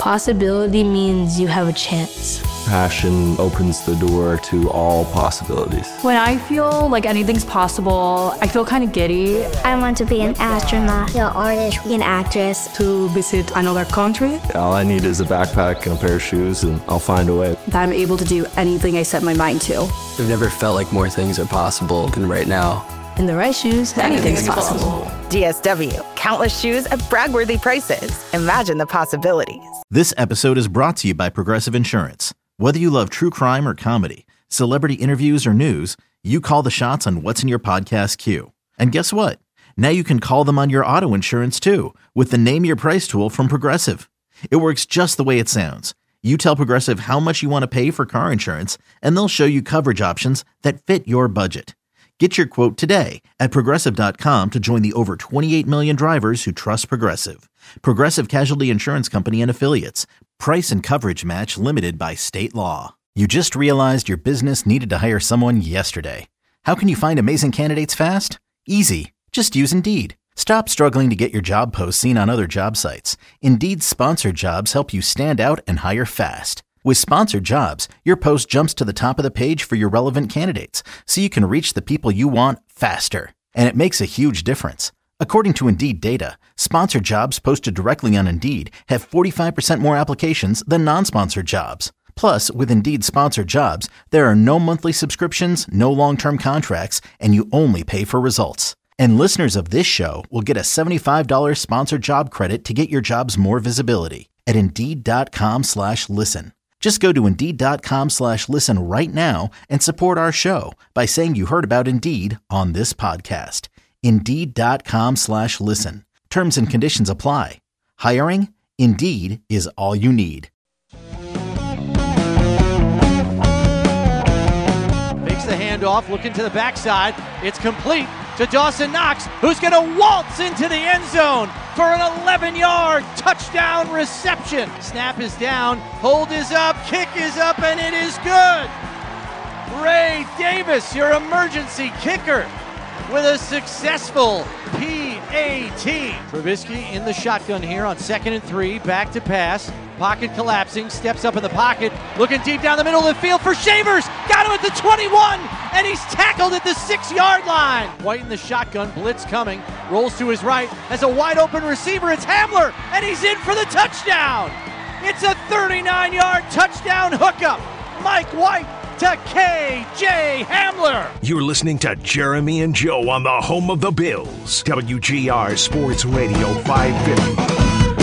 Possibility means you have a chance. Passion opens the door to all possibilities. When I feel like anything's possible, I feel kind of giddy. I want to be an astronaut, an artist, an actress. To visit another country. All I need is a backpack and a pair of shoes, and I'll find a way. That I'm able to do anything I set my mind to. I've never felt like more things are possible than right now. In the right shoes, anything's possible. DSW, countless shoes at brag-worthy prices. Imagine the possibilities. This episode is brought to you by Progressive Insurance. Whether you love true crime or comedy, celebrity interviews or news, you call the shots on what's in your podcast queue. And guess what? Now you can call them on your auto insurance too with the Name Your Price tool from Progressive. It works just the way it sounds. You tell Progressive how much you want to pay for car insurance, and they'll show you coverage options that fit your budget. Get your quote today at Progressive.com to join the over 28 million drivers who trust Progressive. Progressive Casualty Insurance Company and Affiliates. Price and coverage match limited by state law. You just realized your business needed to hire someone yesterday. How can you find amazing candidates fast? Easy. Just use Indeed. Stop struggling to get your job posts seen on other job sites. Indeed's sponsored jobs help you stand out and hire fast. With sponsored jobs, your post jumps to the top of the page for your relevant candidates, so you can reach the people you want faster. And it makes a huge difference. According to Indeed data, sponsored jobs posted directly on Indeed have 45% more applications than non-sponsored jobs. Plus, with Indeed sponsored jobs, there are no monthly subscriptions, no long-term contracts, and you only pay for results. And listeners of this show will get a $75 sponsored job credit to get your jobs more visibility at Indeed.com/listen. Just go to Indeed.com/listen right now and support our show by saying you heard about Indeed on this podcast. Indeed.com/listen. Terms and conditions apply. Hiring? Indeed is all you need. Makes the handoff, looking to the backside. It's complete to Dawson Knox, who's going to waltz into the end zone for an 11-yard touchdown reception. Snap is down, hold is up, kick is up, and it is good. Ray Davis, your emergency kicker, with a successful PAT. Trubisky in the shotgun here on 2nd and 3, back to pass. Pocket collapsing, steps up in the pocket, looking deep down the middle of the field for Shavers. Got him at the 21, and he's tackled at the 6-yard line. White in the shotgun, blitz coming, rolls to his right, has a wide open receiver. It's Hamler, and he's in for the touchdown. It's a 39-yard touchdown hookup. Mike White to KJ Hamler. You're listening to Jeremy and Joe on the home of the Bills. WGR Sports Radio 550.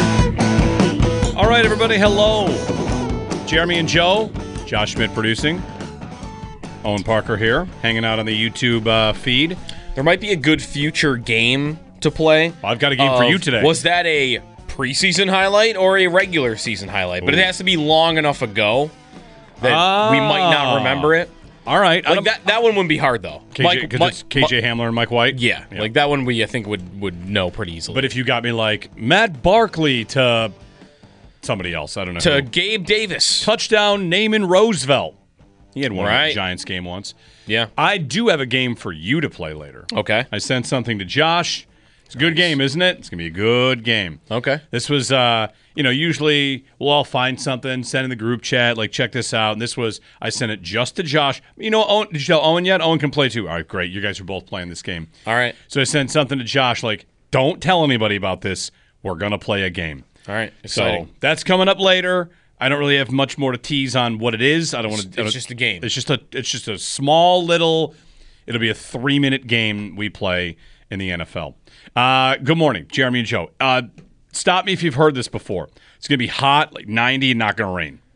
All right, everybody, hello. Jeremy and Joe, Josh Schmidt producing. Owen Parker here, hanging out on the YouTube feed. There might be a good future game to play. Well, I've got a game for you today. Was that a preseason highlight or a regular season highlight? Ooh. But it has to be long enough ago that we might not remember it. All right. Like that one wouldn't be hard, though. It's KJ Hamler and Mike White? Yeah. Like that one I think would know pretty easily. But if you got me like Matt Barkley to somebody else, I don't know to who. Gabe Davis. Touchdown Naaman Roosevelt. He had one right. in the Giants game once. Yeah. I do have a game for you to play later. Okay. I sent something to Josh. It's a good game, isn't it? It's going to be a good game. Okay. This was, usually we'll all find something, send in the group chat, like, check this out. And this was, I sent it just to Josh. Owen, did you tell Owen yet? Owen can play too. All right, great. You guys are both playing this game. All right. So I sent something to Josh, like, don't tell anybody about this. We're going to play a game. All right. Exciting. So that's coming up later. I don't really have much more to tease on what it is. I don't want to. It's just a game. It's just a small little. It'll be a 3-minute game we play in the NFL. Good morning, Jeremy and Joe. Stop me if you've heard this before. It's going to be hot, like 90, and not going to rain.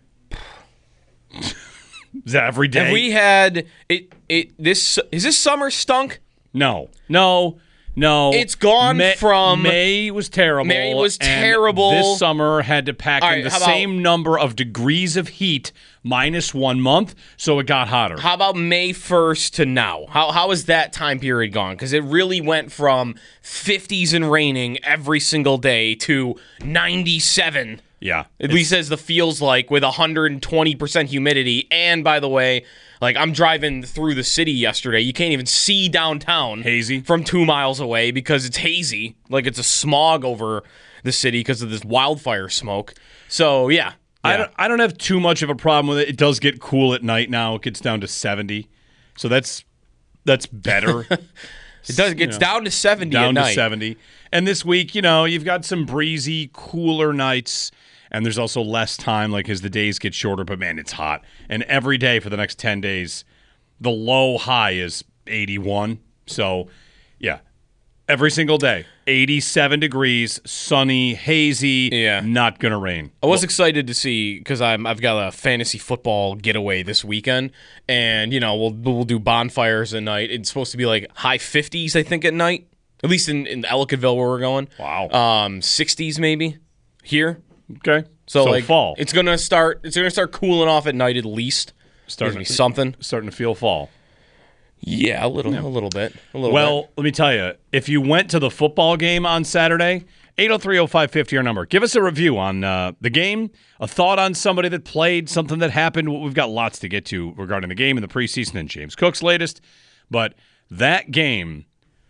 Is that every day? Have we had it? Is this summer stunk? No. It's gone from May was terrible. May was terrible. This summer had to pack in the same number of degrees of heat minus 1 month, so it got hotter. How about May 1st to now? How is that time period gone? Because it really went from 50s and raining every single day to 97. Yeah. At least as the feels like, with 120% humidity. And by the way, like, I'm driving through the city yesterday. You can't even see downtown. Hazy. From 2 miles away because it's hazy. Like, it's a smog over the city because of this wildfire smoke. So, yeah. I don't have too much of a problem with it. It does get cool at night now. It gets down to 70. So that's better. It does. It gets down to 70 down at night. to 70. And this week, you've got some breezy, cooler nights, and there's also less time, like as the days get shorter. But man, it's hot. And every day for the next 10 days, the low high is 81. So, yeah, every single day, 87 degrees, sunny, hazy. Not gonna rain. I was excited to see because I've got a fantasy football getaway this weekend, and we'll do bonfires at night. It's supposed to be like high 50s, I think, at night. At least in Ellicottville where we're going. Wow. 60s maybe here. Okay. So like fall. It's gonna start cooling off at night at least. Starting to feel fall. Yeah, a little bit. Well, let me tell you, if you went to the football game on Saturday, 803-0550 our number. Give us a review on the game, a thought on somebody that played, something that happened. We've got lots to get to regarding the game and the preseason and James Cook's latest. But that game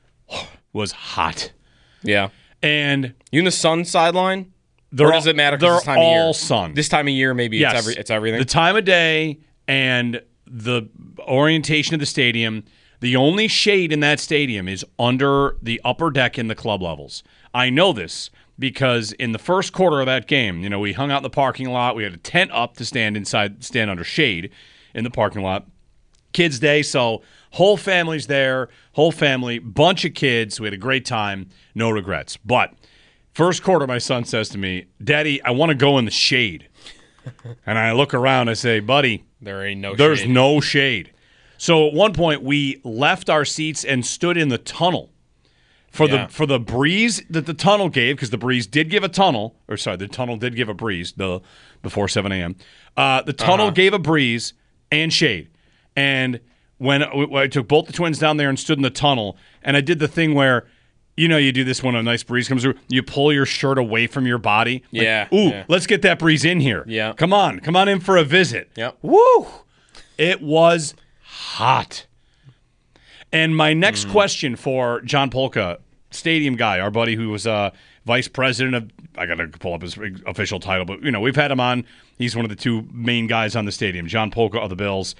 was hot. Yeah. And you in the Sun sideline? Or does it matter? They're time of year? all sun. This time of year, maybe yes. it's everything. The time of day and the orientation of the stadium. The only shade in that stadium is under the upper deck in the club levels. I know this because in the first quarter of that game, we hung out in the parking lot. We had a tent up to stand under shade in the parking lot. Kids' day, so whole family's there, bunch of kids. We had a great time, no regrets. But first quarter, my son says to me, "Daddy, I want to go in the shade." And I look around, I say, "Buddy, there's no shade." So at one point, we left our seats and stood in the tunnel for the breeze that the tunnel gave, because the breeze did give a tunnel, the tunnel did give a breeze before 7 a.m. The tunnel gave a breeze and shade. And when I took both the twins down there and stood in the tunnel, and I did the thing where, you do this when a nice breeze comes through, you pull your shirt away from your body. Let's get that breeze in here. Yeah. Come on in for a visit. Yep. Woo! It was hot. And my next question for John Polka, stadium guy, our buddy who was vice president of, I got to pull up his official title, but we've had him on. He's one of the two main guys on the stadium, John Polka of the Bills.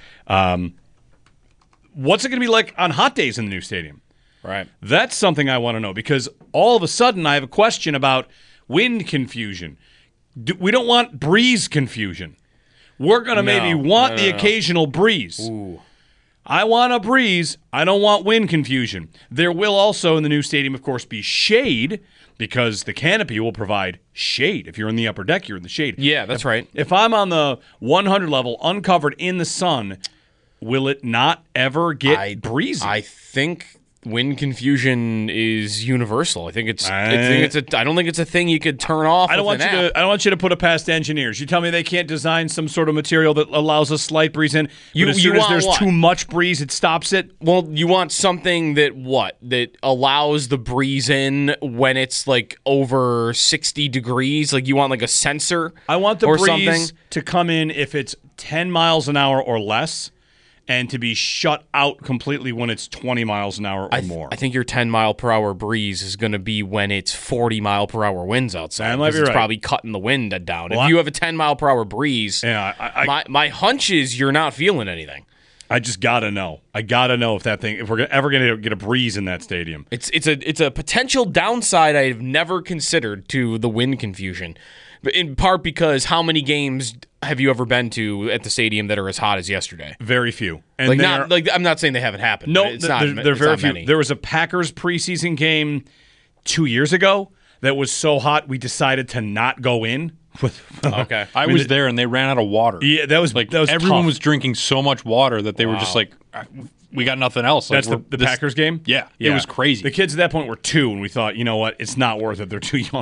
What's it going to be like on hot days in the new stadium? Right. That's something I want to know, because all of a sudden I have a question about wind confusion. We don't want breeze confusion. We're going to maybe want the occasional breeze. Ooh. I want a breeze. I don't want wind confusion. There will also, in the new stadium, of course, be shade, because the canopy will provide shade. If you're in the upper deck, you're in the shade. Yeah, that's right. If I'm on the 100 level, uncovered in the sun, will it not ever get breezy? I think wind confusion is universal. I don't think it's a thing you could turn off. I don't want you to put it past engineers. You tell me they can't design some sort of material that allows a slight breeze in. But as soon as there's too much breeze, it stops it. Well, you want something that allows the breeze in when it's like over 60 degrees. Like you want like a sensor. I want the breeze to come in if it's 10 miles an hour or less, and to be shut out completely when it's 20 miles an hour or more. I think your 10-mile-per-hour breeze is going to be when it's 40-mile-per-hour winds outside. That might be right. It's probably cutting the wind down. Well, if you have a 10-mile-per-hour breeze, my hunch is you're not feeling anything. I just got to know. I got to know if we're ever going to get a breeze in that stadium. It's a potential downside I've never considered to the wind confusion. In part because how many games have you ever been to at the stadium that are as hot as yesterday? Very few. And I'm not saying they haven't happened. No, they're very few. Many. There was a Packers preseason game 2 years ago that was so hot we decided to not go in. Okay, I was there and they ran out of water. Yeah, that was everyone tough. was drinking so much water that they were just like, we got nothing else. That's the Packers game? Yeah, it was crazy. The kids at that point were 2, and we thought, you know what, it's not worth it. They're too young.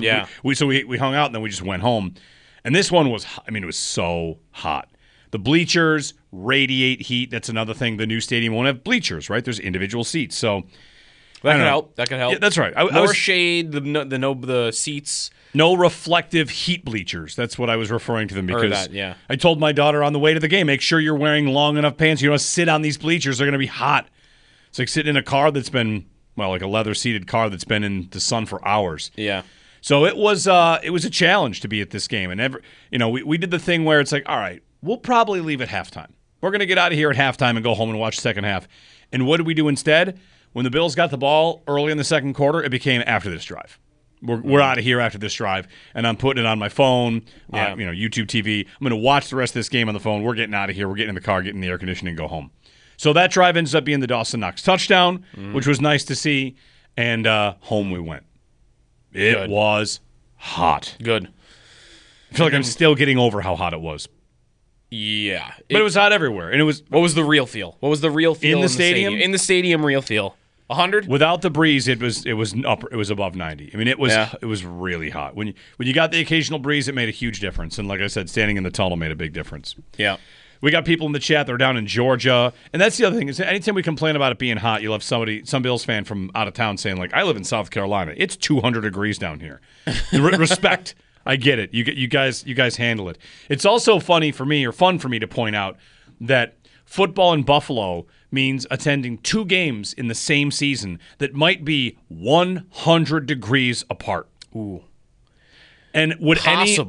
So we hung out, and then we just went home. And this one was, it was so hot. The bleachers radiate heat. That's another thing. The new stadium won't have bleachers, right? There's individual seats. So that could help. Yeah, that's right. More shade, the seats. No reflective heat bleachers. That's what I was referring to them, because yeah. I told my daughter on the way to the game, make sure you're wearing long enough pants. You don't sit on these bleachers. They're going to be hot. It's like sitting in a car that's been, like a leather-seated car that's been in the sun for hours. Yeah. So it was a challenge to be at this game. And we did the thing where it's like, all right, we'll probably leave at halftime. We're going to get out of here at halftime and go home and watch the second half. And what did we do instead? When the Bills got the ball early in the second quarter, it became after this drive. We're out of here after this drive, and I'm putting it on my phone, YouTube TV. I'm going to watch the rest of this game on the phone. We're getting out of here. We're getting in the car, getting the air conditioning, and go home. So that drive ends up being the Dawson Knox touchdown, which was nice to see, and home we went. It was hot. Good. I feel like I'm still getting over how hot it was. Yeah. But it was hot everywhere. And it was. What was the real feel? What was the real feel in the stadium? In the stadium, real feel. 100? Without the breeze, it was above 90. I mean, it was really hot. When you got the occasional breeze, it made a huge difference. And like I said, standing in the tunnel made a big difference. Yeah. We got people in the chat that are down in Georgia. And that's the other thing, is anytime we complain about it being hot, you'll have some Bills fan from out of town saying, like, I live in South Carolina. It's 200 degrees down here. Respect. I get it. You guys handle it. It's also fun for me to point out that football in Buffalo means attending 2 games in the same season that might be 100 degrees apart. Ooh. And would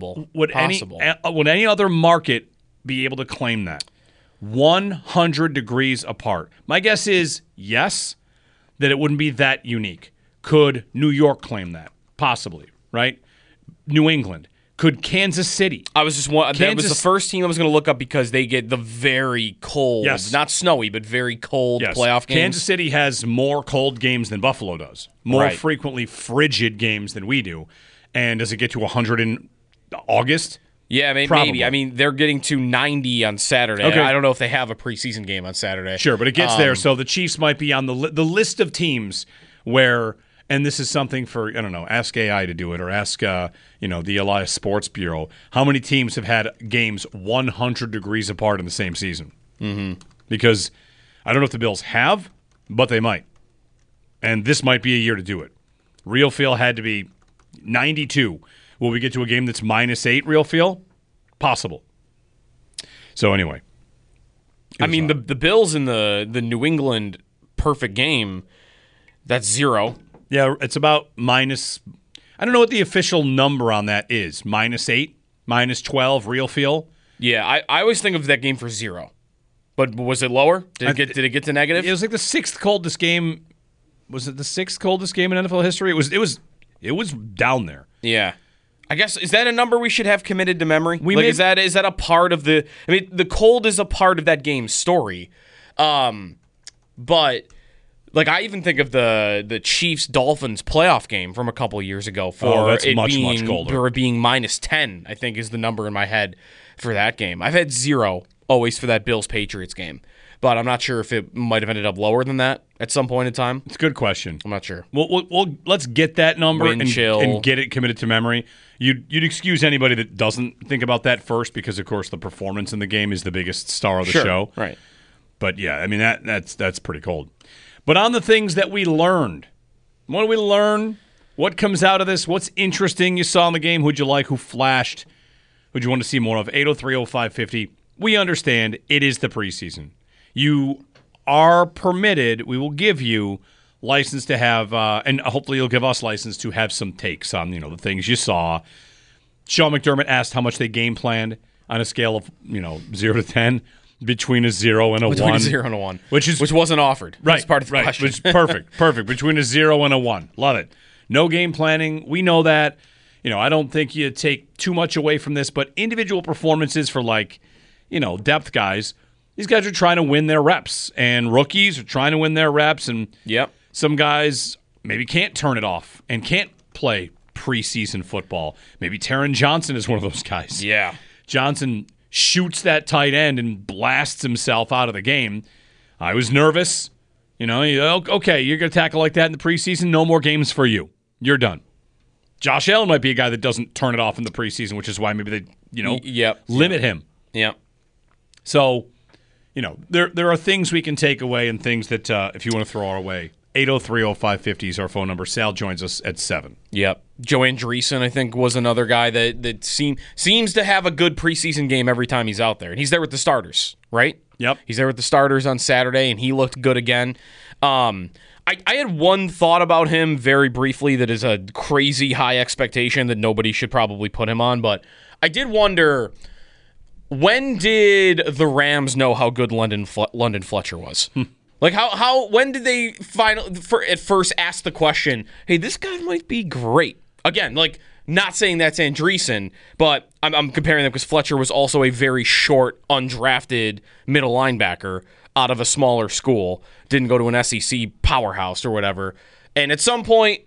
any other market be able to claim that? 100 degrees apart. My guess is yes, that it wouldn't be that unique. Could New York claim that? Possibly, right? New England. Could Kansas City? That was the first team I was going to look up because they get the very cold, not snowy, but very cold playoff games. Kansas City has more cold games than Buffalo does. More frequently frigid games than we do. And does it get to 100 in August? Yeah, maybe. I mean, they're getting to 90 on Saturday. Okay. I don't know if they have a preseason game on Saturday. Sure, but it gets there. So the Chiefs might be on the list of teams where, and this is something for, I don't know, ask AI to do it, or ask, the Elias Sports Bureau. How many teams have had games 100 degrees apart in the same season? Mm-hmm. Because I don't know if the Bills have, but they might. And this might be a year to do it. Real feel had to be 92. Will we get to a game that's -8 real feel? Possible. So anyway. I mean, the Bills in the New England perfect game, that's 0. Yeah, it's about minus. I don't know what the official number on that is. -8, -12 real feel. Yeah, I always think of that game for 0. But was it lower? Did it get to negative? It was like the 6th coldest game. Was it the 6th coldest game in NFL history? It was down there. Yeah. I guess, is that a number we should have committed to memory? Is that a part of the... I mean, the cold is a part of that game's story. But, like, I even think of the Chiefs-Dolphins playoff game from a couple years ago for that's much colder. For it being -10, I think is the number in my head for that game. I've had 0 always for that Bills-Patriots game. But I'm not sure if it might have ended up lower than that at some point in time. It's a good question. I'm not sure. We'll let's get that number and chill. Get it committed to memory. You'd excuse anybody that doesn't think about that first because, of course, the performance in the game is the biggest star of the show. Right. But, yeah, I mean, that's pretty cold. But on the things that we learned, what did we learn? What comes out of this? What's interesting you saw in the game? Who'd you like? Who flashed? Who'd you want to see more of? 803-0550. We understand it is the preseason. You are permitted, we will give you license to have, and hopefully you'll give us license to have some takes on, the things you saw. Sean McDermott asked how much they game planned on a scale of, 0 to 10, between a 0 and a 1. Between a 0 and a 1. Which wasn't offered. Right. That's part of the question. Which perfect. Between a 0 and a 1. Love it. No game planning. We know that. I don't think you take too much away from this, but individual performances for depth guys, these guys are trying to win their reps, and rookies are trying to win their reps, and some guys maybe can't turn it off and can't play preseason football. Maybe Taron Johnson is one of those guys. Yeah. Johnson shoots that tight end and blasts himself out of the game. I was nervous. Okay, you're going to tackle like that in the preseason, no more games for you. You're done. Josh Allen might be a guy that doesn't turn it off in the preseason, which is why maybe they, limit him. Yeah. So... there are things we can take away and things that if you want to throw our way, 803-0550 is our phone number. Sal joins us at 7. Yep. Joe Andreessen, I think, was another guy that seems to have a good preseason game every time he's out there. And he's there with the starters, right? Yep. He's there with the starters on Saturday, and he looked good again. I had one thought about him very briefly that is a crazy high expectation that nobody should probably put him on, but I did wonder, when did the Rams know how good London Fletcher was? Like, when did they at first ask the question, hey, this guy might be great? Again, like, not saying that's Andreessen, but I'm comparing them because Fletcher was also a very short, undrafted middle linebacker out of a smaller school, didn't go to an SEC powerhouse or whatever. And at some point,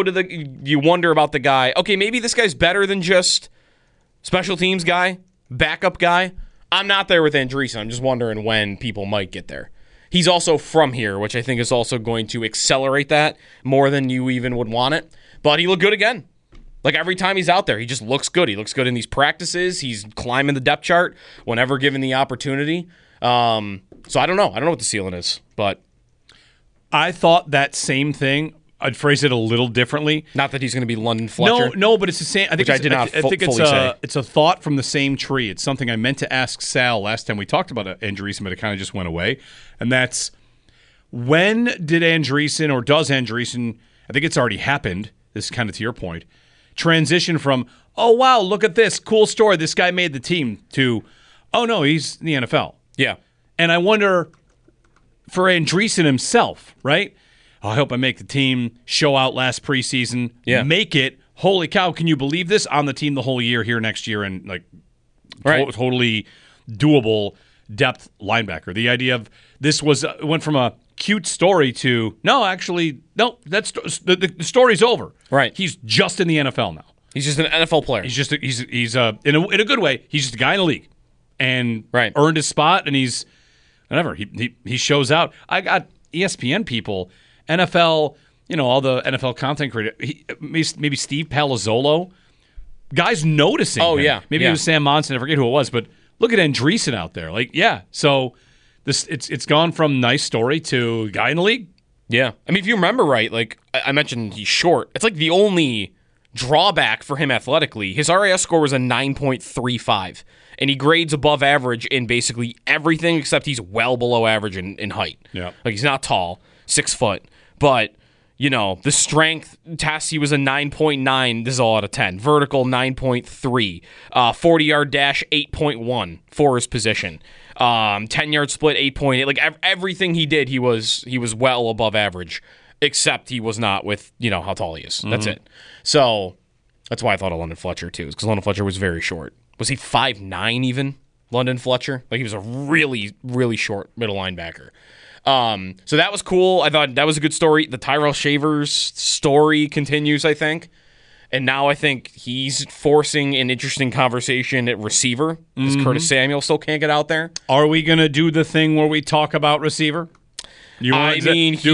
you wonder about the guy. Okay, maybe this guy's better than just special teams guy, backup guy. I'm not there with Andreessen. I'm just wondering when people might get there. He's also from here, which I think is also going to accelerate that more than you even would want it. But he looked good again. Like, every time he's out there, he just looks good. He looks good in these practices. He's climbing the depth chart whenever given the opportunity. So I don't know. I don't know what the ceiling is, but I thought that same thing. I'd phrase it a little differently. Not that he's going to be London Fletcher. No, but it's the same. I think say. It's a thought from the same tree. It's something I meant to ask Sal last time we talked about Andreessen, but it kind of just went away. And that's, when did Andreessen, or does Andreessen, I think it's already happened, this is kind of to your point, transition from, oh, wow, look at this, cool story, this guy made the team, to, oh, no, he's in the NFL. Yeah. And I wonder, for Andreessen himself, right? I hope I make the team, show out last preseason, make it. Holy cow, can you believe this? On the team the whole year here next year, and like totally doable depth linebacker. The idea of this went from a cute story to, that's the story's over. Right. He's just in the NFL now. He's just an NFL player. He's in a good way, he's just a guy in the league and earned his spot, and he's whatever. He shows out. I got ESPN people, NFL, all the NFL content creators, maybe Steve Palazzolo, guys noticing him. Yeah. Maybe it was Sam Monson, I forget who it was, but look at Andreessen out there. Like, yeah, so it's gone from nice story to guy in the league. Yeah. I mean, if you remember right, like I mentioned, he's short. It's like the only drawback for him athletically. His RAS score was a 9.35, and he grades above average in basically everything except he's well below average in height. Yeah. Like, he's not tall, 6 foot, but the strength test, he was a 9.9. This is all out of 10. Vertical, 9.3. 40-yard dash, 8.1 for his position. 10-yard split, 8.8. Like, everything he did, he was well above average, except he was not with, how tall he is. That's it. So that's why I thought of London Fletcher, too, because London Fletcher was very short. Was he 5'9" even, London Fletcher? Like, he was a really, really short middle linebacker. So that was cool. I thought that was a good story. The Tyrell Shavers story continues, I think. And now I think he's forcing an interesting conversation at receiver because Curtis Samuel still can't get out there. Are we going to do the thing where we talk about receiver? He's one of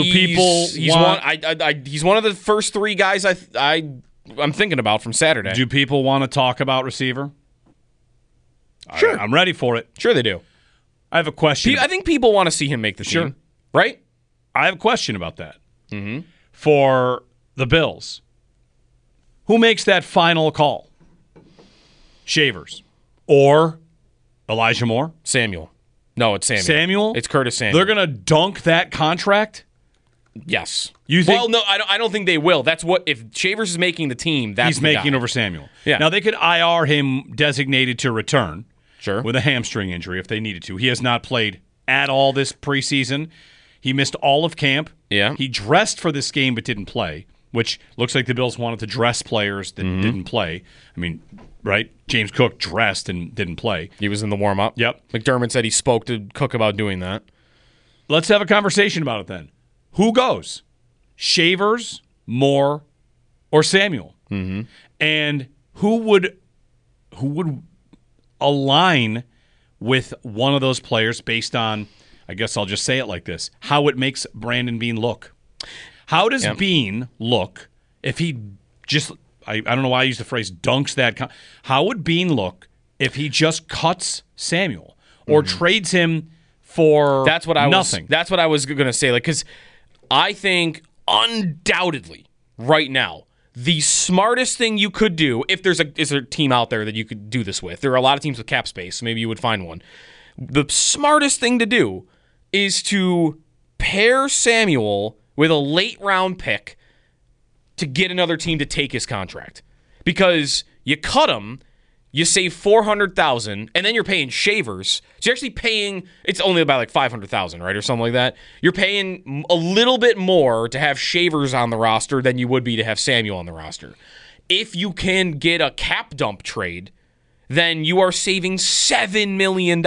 the first three guys I'm thinking about from Saturday. Do people want to talk about receiver? Sure. I'm ready for it. Sure they do. I have a question. I think people want to see him make the team. Right? I have a question about that. For the Bills. Who makes that final call? Shavers. Or Elijah Moore? Samuel. No, it's Samuel. Samuel? It's Curtis Samuel. They're going to dunk that contract? Yes. You think? Well, no, I don't think they will. That's what, if Shavers is making the team, that's he's making over Samuel. Yeah. Now, they could IR him designated to return. Sure. With a hamstring injury if they needed to. He has not played at all this preseason. He missed all of camp. Yeah. He dressed for this game but didn't play, which looks like the Bills wanted to dress players that didn't play. I mean, right? James Cook dressed and didn't play. He was in the warm-up. Yep. McDermott said he spoke to Cook about doing that. Let's have a conversation about it then. Who goes? Shavers, Moore, or Samuel? And who would align with one of those players based on, I guess I'll just say it like this, how it makes Brandon Beane look? How does Beane look if he just, I don't know why I use the phrase dunks that. How would Beane look if he just cuts Samuel or trades him for nothing? That's what I was going to say. Like, because I think undoubtedly right now, the smartest thing you could do, if there's a team out there that you could do this with, there are a lot of teams with cap space, so maybe you would find one. The smartest thing to do is to pair Samuel with a late round pick to get another team to take his contract. Because you cut him, you save $400,000, and then you're paying Shavers. So you're actually paying, it's only about like $500,000, right, or something like that. You're paying a little bit more to have Shavers on the roster than you would be to have Samuel on the roster. If you can get a cap dump trade, then you are saving $7 million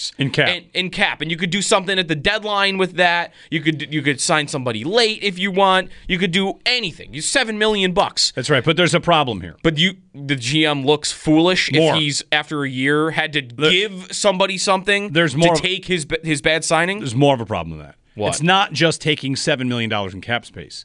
in cap. And you could do something at the deadline with that. You could sign somebody late if you want. You could do anything. You $7 million. That's right, but there's a problem here. But the GM looks foolish if he's, after a year, had to give somebody something to take his bad signing. There's more of a problem than that. What? It's not just taking $7 million in cap space.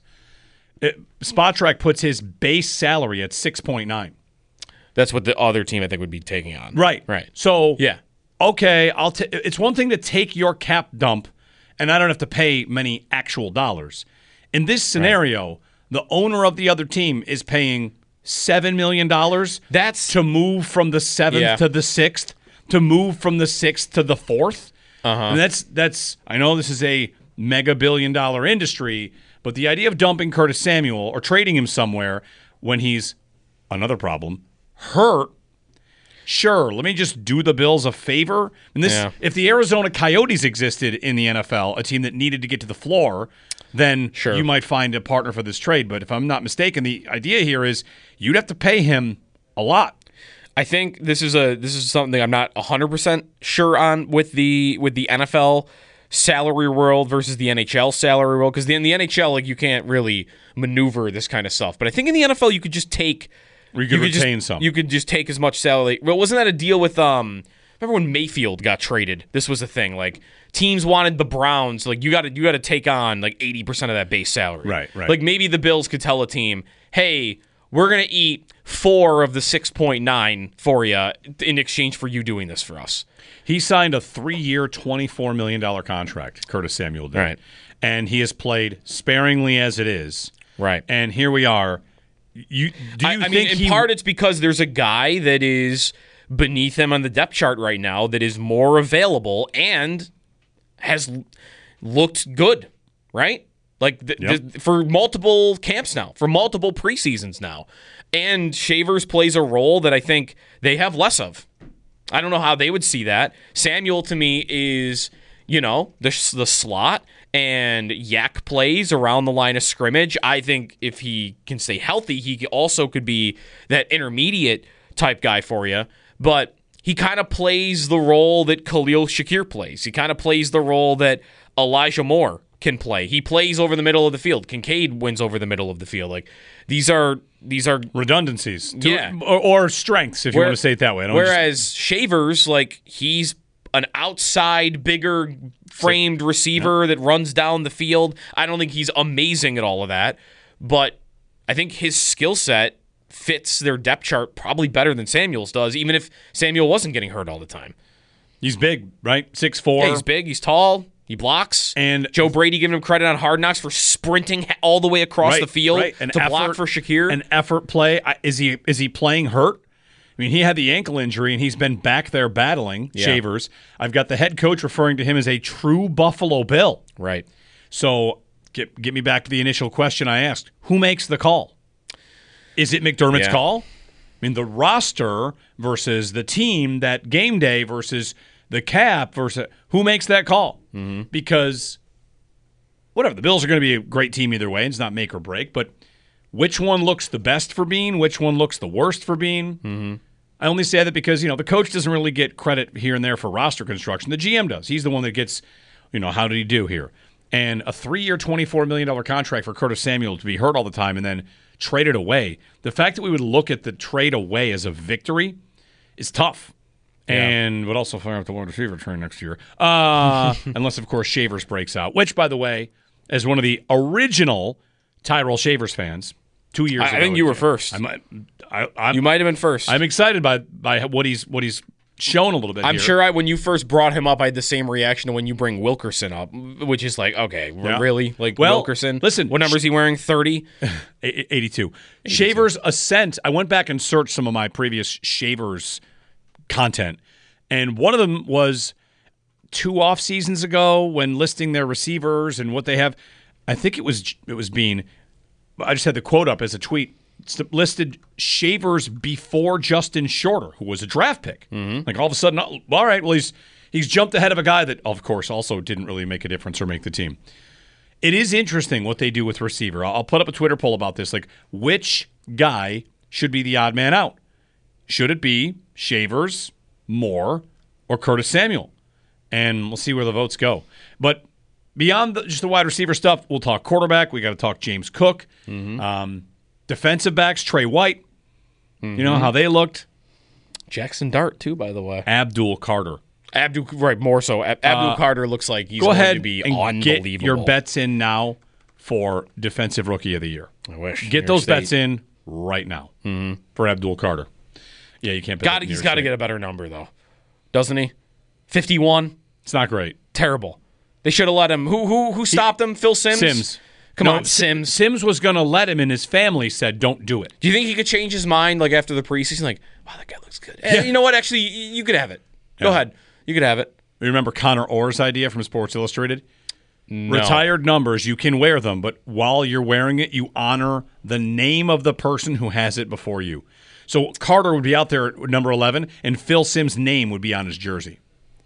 Spotrac puts his base salary at 6.9. That's what the other team, I think, would be taking on. Right. So, yeah. Okay, it's one thing to take your cap dump, and I don't have to pay many actual dollars. In this scenario, the owner of the other team is paying $7 million to move from the 7th to the 6th, to move from the 6th to the 4th. And that's. I know this is a mega billion-dollar industry, but the idea of dumping Curtis Samuel or trading him somewhere when he's another problem, hurt. Sure, let me just do the Bills a favor. And if the Arizona Coyotes existed in the NFL, a team that needed to get to the floor, then you might find a partner for this trade. But if I'm not mistaken, the idea here is you'd have to pay him a lot. I think this is something I'm not 100% sure on with the NFL salary world versus the NHL salary world, because in the NHL, like, you can't really maneuver this kind of stuff. But I think in the NFL, you could just take. You could retain some. You could just take as much salary. Well, wasn't that a deal with remember when Mayfield got traded? This was a thing. Like, teams wanted the Browns. Like, you got to take on like 80% of that base salary. Right. Like, maybe the Bills could tell a team, "Hey, we're gonna eat 4 of the 6.9 for you in exchange for you doing this for us." He signed a 3-year, $24 million contract. Curtis Samuel did. Right. And he has played sparingly as it is. Right. And here we are. I mean, in part, it's because there's a guy that is beneath him on the depth chart right now that is more available and has looked good, right? Like for multiple camps now, for multiple preseasons now. And Shavers plays a role that I think they have less of. I don't know how they would see that. Samuel, to me, is, the slot, and Yak plays around the line of scrimmage. I think if he can stay healthy, he also could be that intermediate type guy for you. But he kind of plays the role that Khalil Shakir plays. He kind of plays the role that Elijah Moore can play. He plays over the middle of the field. Kincaid wins over the middle of the field. Like, these are redundancies, or strengths, if you want to say it that way. Whereas Shavers, like, he's an outside, bigger framed receiver that runs down the field. I don't think he's amazing at all of that, but I think his skill set fits their depth chart probably better than Samuel's does, even if Samuel wasn't getting hurt all the time. He's big, right? 6'4". Yeah, he's big. He's tall. He blocks. And Joe Brady giving him credit on Hard Knocks for sprinting all the way across the field to block for Shakir. An effort play. Is he playing hurt? I mean, he had the ankle injury, and he's been back there battling, Shavers. I've got the head coach referring to him as a true Buffalo Bill. Right. So get me back to the initial question I asked. Who makes the call? Is it McDermott's call? I mean, the roster versus the team, that game day versus the cap versus who makes that call? Mm-hmm. Because whatever, the Bills are going to be a great team either way. It's not make or break, but which one looks the best for Bean? Which one looks the worst for Bean? Mm-hmm. I only say that because, the coach doesn't really get credit here and there for roster construction. The GM does. He's the one that gets, how did he do here? And a 3-year, $24 million contract for Curtis Samuel to be hurt all the time and then traded away. The fact that we would look at the trade away as a victory is tough. Yeah. And would also fire up the wide receiver train next year. Unless, of course, Shavers breaks out. Which, by the way, as one of the original Tyrell Shavers fans, 2 years ago. I think you were first. You might have been first. I'm excited by what he's shown a little bit. I'm sure when you first brought him up, I had the same reaction to when you bring Wilkerson up, which is like, okay, really? Like, Wilkerson? Listen. What number is he wearing? 30? 82. Shavers' ascent. I went back and searched some of my previous Shavers content, and one of them was 2 off seasons ago when listing their receivers and what they have. I think it was being, I just had the quote up as a tweet, listed Shavers before Justin Shorter, who was a draft pick. Like all of a sudden, all right, well, he's jumped ahead of a guy that, of course, also didn't really make a difference or make the team. It is interesting what they do with receiver. I'll put up a Twitter poll about this. Like, which guy should be the odd man out? Should it be Shavers, Moore, or Curtis Samuel? And we'll see where the votes go. But beyond just the wide receiver stuff, we'll talk quarterback. We got to talk James Cook. Defensive backs, Trey White. You know how they looked. Jackson Dart, too, by the way. Abdul Carter. More so. Abdul Carter looks like he's going to be unbelievable. Get your bets in now for Defensive Rookie of the Year. I wish. Get those bets in right now for Abdul Carter. Yeah, you can't bet. He's got to get a better number, though. Doesn't he? 51? It's not great. Terrible. They should have let him. Who stopped him? Phil Simms? Sims. Come on, Sims. Sims was going to let him, and his family said, don't do it. Do you think he could change his mind like after the preseason? Like, wow, that guy looks good. You know what? Actually, you could have it. Go ahead. You could have it. You remember Connor Orr's idea from Sports Illustrated? No. Retired numbers, you can wear them, but while you're wearing it, you honor the name of the person who has it before you. So Carter would be out there at number 11, and Phil Sims' name would be on his jersey.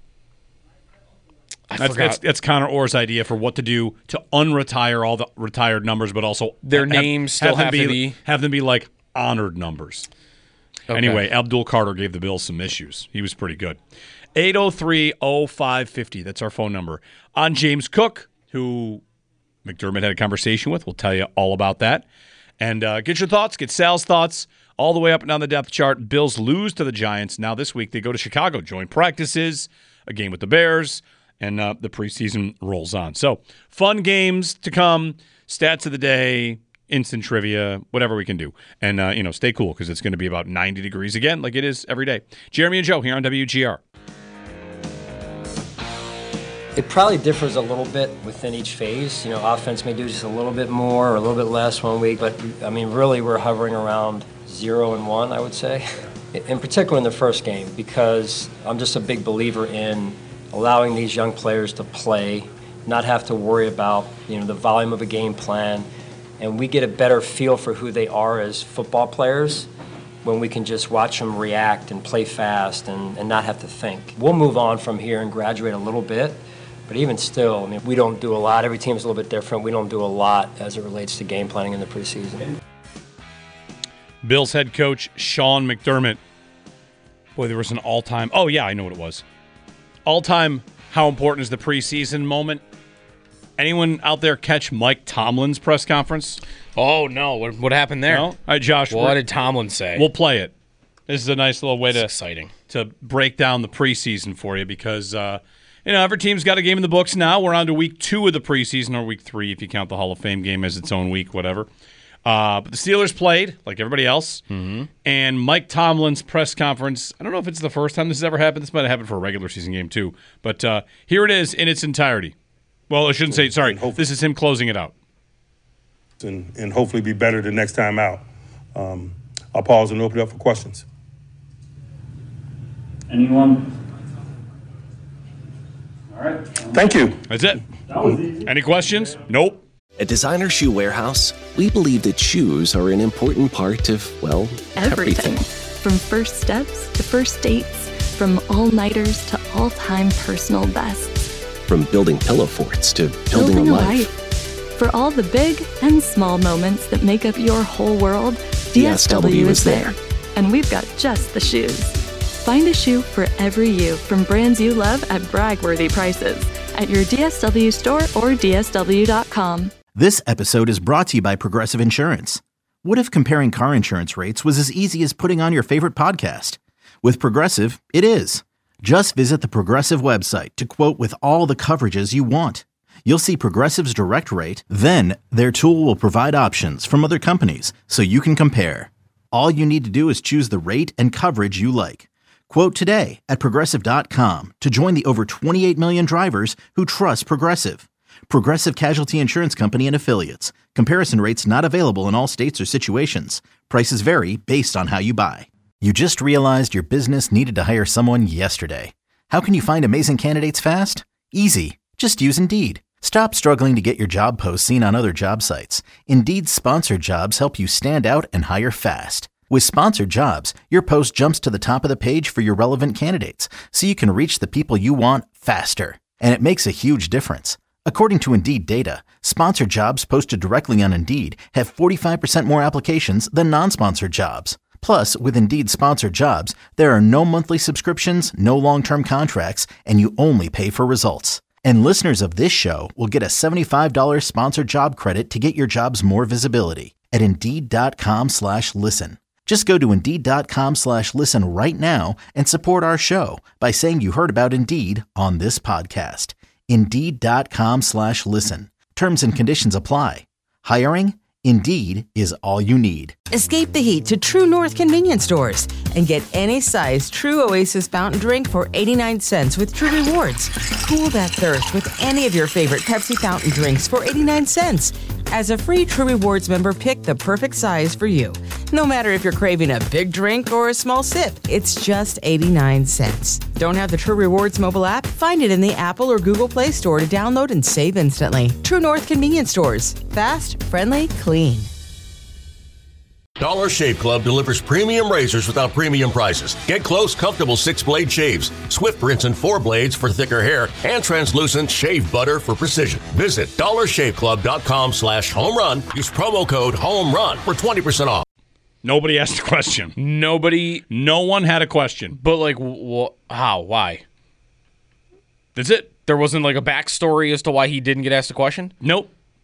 That's Connor Orr's idea for what to do to unretire all the retired numbers, but also their names still have them be like honored numbers. Okay. Anyway, Abdul Carter gave the Bills some issues. He was pretty good. 803-0550. That's our phone number. On James Cook, who McDermott had a conversation with. We'll tell you all about that. And get your thoughts, get Sal's thoughts, all the way up and down the depth chart. Bills lose to the Giants. Now this week they go to Chicago, join practices, a game with the Bears, and the preseason rolls on. So fun games to come, stats of the day, instant trivia, whatever we can do. And, stay cool because it's going to be about 90 degrees again like it is every day. Jeremy and Joe here on WGR. It probably differs a little bit within each phase. Offense may do just a little bit more or a little bit less one week, but really we're hovering around 0 and 1, I would say. In particular in the first game, because I'm just a big believer in allowing these young players to play, not have to worry about, the volume of a game plan, and we get a better feel for who they are as football players when we can just watch them react and play fast and not have to think. We'll move on from here and graduate a little bit. But even still, we don't do a lot. Every team's a little bit different. We don't do a lot as it relates to game planning in the preseason. Bills head coach Sean McDermott. Boy, there was an all-time... Oh, yeah, I know what it was. All-time how important is the preseason moment. Anyone out there catch Mike Tomlin's press conference? Oh, no. What happened there? No? All right, Josh. What did Tomlin say? We'll play it. This is a nice little way exciting to break down the preseason for you because... every team's got a game in the books now. We're on to week 2 of the preseason, or week 3 if you count the Hall of Fame game as its own week, whatever. But the Steelers played, like everybody else. And Mike Tomlin's press conference, I don't know if it's the first time this has ever happened. This might have happened for a regular season game too. But here it is in its entirety. Well, I shouldn't say, sorry. This is him closing it out. And hopefully be better the next time out. I'll pause and open it up for questions. Anyone? All right. Thank you. That's it. That was easy. Any questions? Nope. At Designer Shoe Warehouse, we believe that shoes are an important part of, everything. From first steps to first dates, from all-nighters to all-time personal bests. From building pillow forts to building a life. For all the big and small moments that make up your whole world, DSW is there. And we've got just the shoes. Find a shoe for every you from brands you love at brag-worthy prices at your DSW store or DSW.com. This episode is brought to you by Progressive Insurance. What if comparing car insurance rates was as easy as putting on your favorite podcast? With Progressive, it is. Just visit the Progressive website to quote with all the coverages you want. You'll see Progressive's direct rate, then their tool will provide options from other companies so you can compare. All you need to do is choose the rate and coverage you like. Quote today at Progressive.com to join the over 28 million drivers who trust Progressive. Progressive Casualty Insurance Company and Affiliates. Comparison rates not available in all states or situations. Prices vary based on how you buy. You just realized your business needed to hire someone yesterday. How can you find amazing candidates fast? Easy. Just use Indeed. Stop struggling to get your job post seen on other job sites. Indeed's sponsored jobs help you stand out and hire fast. With sponsored jobs, your post jumps to the top of the page for your relevant candidates, so you can reach the people you want faster. And it makes a huge difference. According to Indeed data, sponsored jobs posted directly on Indeed have 45% more applications than non-sponsored jobs. Plus, with Indeed sponsored jobs, there are no monthly subscriptions, no long-term contracts, and you only pay for results. And listeners of this show will get a $75 sponsored job credit to get your jobs more visibility at Indeed.com/listen. Just go to Indeed.com/listen right now and support our show by saying you heard about Indeed on this podcast. Indeed.com/listen. Terms and conditions apply. Hiring? Indeed is all you need. Escape the heat to True North convenience stores and get any size True Oasis fountain drink for 89 cents with True Rewards. Cool that thirst with any of your favorite Pepsi fountain drinks for 89 cents. As a free True Rewards member, pick the perfect size for you. No matter if you're craving a big drink or a small sip, it's just 89 cents. Don't have the True Rewards mobile app? Find it in the Apple or Google Play Store to download and save instantly. True North convenience stores. Fast, friendly, clean. Dollar Shave Club delivers premium razors without premium prices. Get close, comfortable 6-blade shaves, swift rinse and 4 blades for thicker hair, and translucent shave butter for precision. Visit dollarshaveclub.com/homerun. Use promo code HOMERUN for 20% off. Nobody asked a question. No one had a question. But, like, how? Why? That's it. There wasn't, like, a backstory as to why he didn't get asked a question? Nope.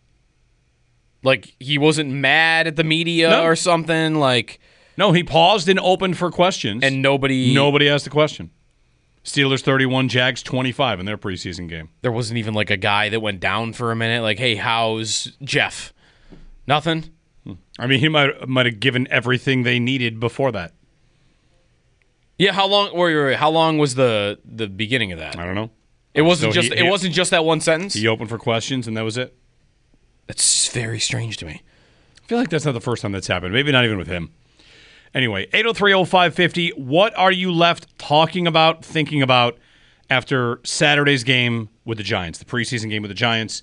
Like, he wasn't mad at the media or something? Like, no, he paused and opened for questions. And nobody asked a question. Steelers 31, Jags 25 in their preseason game. There wasn't even, like, a guy that went down for a minute. Like, hey, how's Jeff? Nothing? I mean, he might have given everything they needed before that. Yeah, how long? Wait, how long was the beginning of that? I don't know. It wasn't it wasn't just that one sentence. He opened for questions and that was it. That's very strange to me. I feel like that's not the first time that's happened. Maybe not even with him. Anyway, 803-0550. What are you left talking about, thinking about after Saturday's game with the Giants, the preseason game with the Giants?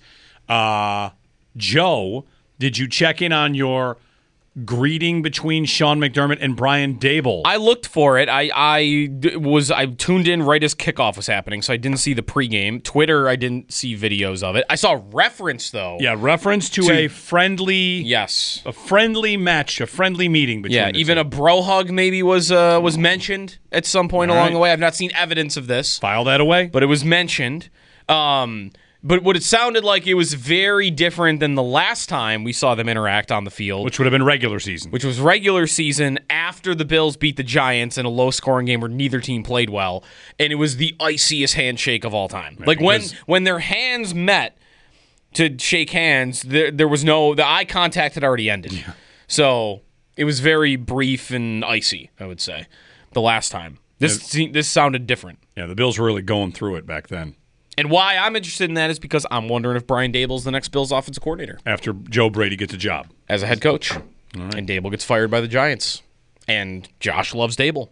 Joe, did you check in on your greeting between Sean McDermott and Brian Daboll? I looked for it. I tuned in right as kickoff was happening, so I didn't see the pregame. Twitter, I didn't see videos of it. I saw reference though. Yeah, reference to a friendly, a friendly match, a friendly meeting between. Even a bro hug maybe was mentioned at some point along the way. I've not seen evidence of this. File that away. But it was mentioned. But what it sounded like, it was very different than the last time we saw them interact on the field. Which would have been regular season. Which was regular season after the Bills beat the Giants in a low-scoring game where neither team played well. And it was the iciest handshake of all time. Right, like when their hands met to shake hands, there was the eye contact had already ended. Yeah. So it was very brief and icy, I would say, the last time. This sounded different. Yeah, the Bills were really going through it back then. And why I'm interested in that is because I'm wondering if Brian Daboll's the next Bills offensive coordinator. After Joe Brady gets a job. As a head coach. Right. And Daboll gets fired by the Giants. And Josh loves Daboll.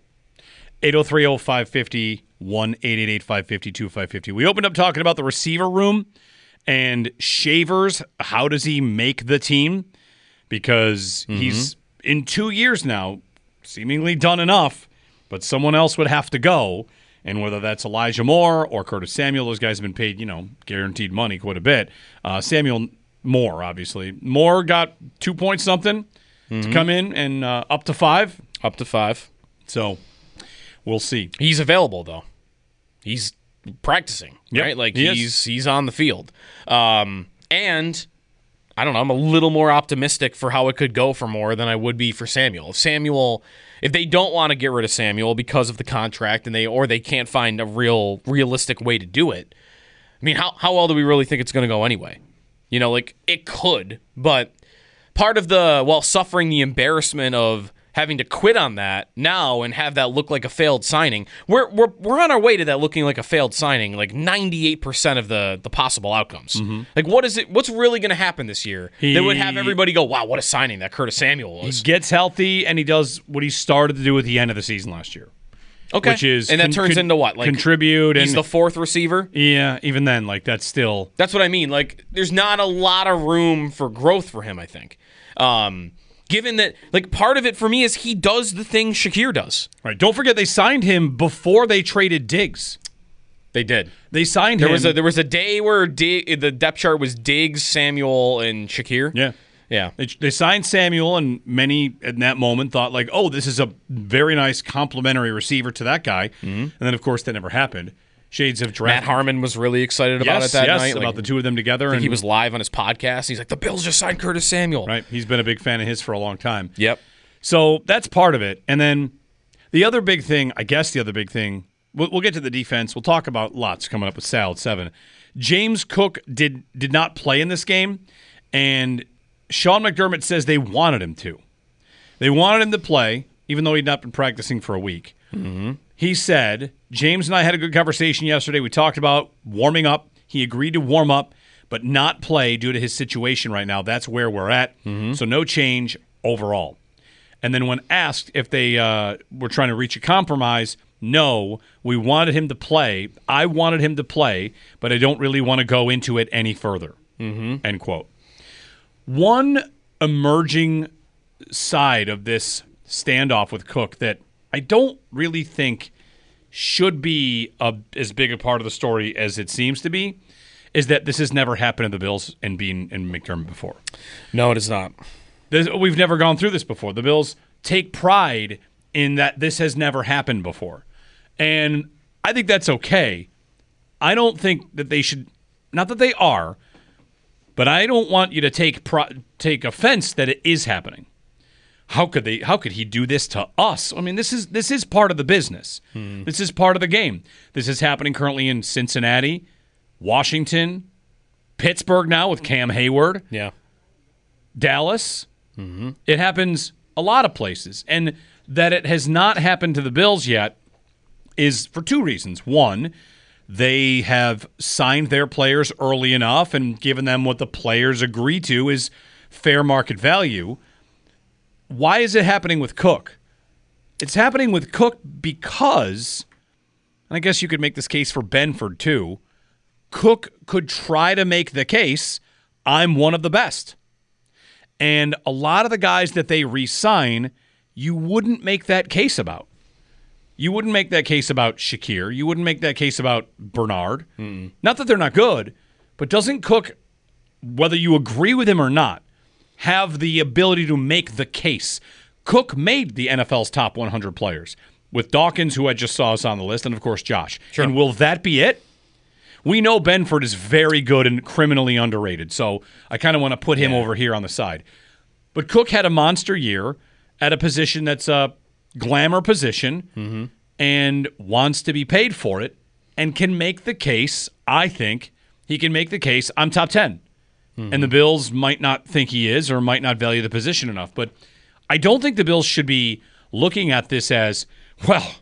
803-0550, 1-888-550-2550. We opened up talking about the receiver room and Shavers. How does he make the team? Because he's, in 2 years now, seemingly done enough, but someone else would have to go. And whether that's Elijah Moore or Curtis Samuel, those guys have been paid, guaranteed money quite a bit. Samuel Moore, obviously. Moore got 2 point something to come in and up to 5. Up to 5. So we'll see. He's available, though. He's practicing, right? Like he's on the field. And I don't know, I'm a little more optimistic for how it could go for Moore than I would be for Samuel. If they don't want to get rid of Samuel because of the contract and they can't find a realistic way to do it, I mean, how well do we really think it's going to go anyway? It could, but part of suffering the embarrassment of having to quit on that now and have that look like a failed signing, we're on our way to that looking like a failed signing, like 98% of the possible outcomes. Like, what's really going to happen this year that would have everybody go, wow, what a signing that Curtis Samuel was? He gets healthy, and he does what he started to do at the end of the season last year. Okay. Which is and that turns into what? Like contribute. He's and the fourth receiver? Yeah, even then, like that's still. That's what I mean. Like there's not a lot of room for growth for him, I think. Given that, like, part of it for me is he does the thing Shakir does. Right. Don't forget they signed him before they traded Diggs. They did. They signed him. There was a day where the depth chart was Diggs, Samuel, and Shakir. Yeah. Yeah. They signed Samuel, and many at that moment thought, like, oh, this is a very nice complementary receiver to that guy. Mm-hmm. And then, of course, that never happened. Shades of draft. Matt Harmon was really excited about it that night. About the two of them together. I think he was live on his podcast. He's like, the Bills just signed Curtis Samuel. Right. He's been a big fan of his for a long time. Yep. So that's part of it. And then the other big thing, we'll get to the defense. We'll talk about lots coming up with Sal at 7. James Cook did not play in this game, and Sean McDermott says they wanted him to. They wanted him to play, even though he'd not been practicing for a week. Mm-hmm. He said, James and I had a good conversation yesterday. We talked about warming up. He agreed to warm up, but not play due to his situation right now. That's where we're at. Mm-hmm. So no change overall. And then when asked if they were trying to reach a compromise, no, we wanted him to play. I wanted him to play, but I don't really want to go into it any further. Mm-hmm. End quote. One emerging side of this standoff with Cook that I don't really think should be as big a part of the story as it seems to be is that this has never happened to the Bills and being in McDermott before. No, it is not. We've never gone through this before. The Bills take pride in that this has never happened before. And I think that's okay. I don't think that they should, not that they are, but I don't want you to take offense that it is happening. How could he do this to us? I mean, this is part of the business. This is part of the game. This is happening currently in Cincinnati, Washington, Pittsburgh now with Cam Hayward. Yeah. Dallas. Mm-hmm. It happens a lot of places. And that it has not happened to the Bills yet is for two reasons. One, they have signed their players early enough and given them what the players agree to is fair market value. Why is it happening with Cook? It's happening with Cook because, and I guess you could make this case for Benford too, Cook could try to make the case, I'm one of the best. And a lot of the guys that they re-sign, you wouldn't make that case about. You wouldn't make that case about Shakir. You wouldn't make that case about Bernard. Mm-mm. Not that they're not good, but doesn't Cook, whether you agree with him or not, have the ability to make the case? Cook made the NFL's top 100 players with Dawkins, who I just saw us on the list, and of course Josh. Sure. And will that be it? We know Benford is very good and criminally underrated, so I kind of want to put him over here on the side. But Cook had a monster year at a position that's a glamour position and wants to be paid for it and can make the case, I think, he can make the case, I'm top 10. And the Bills might not think he is or might not value the position enough. But I don't think the Bills should be looking at this as, well,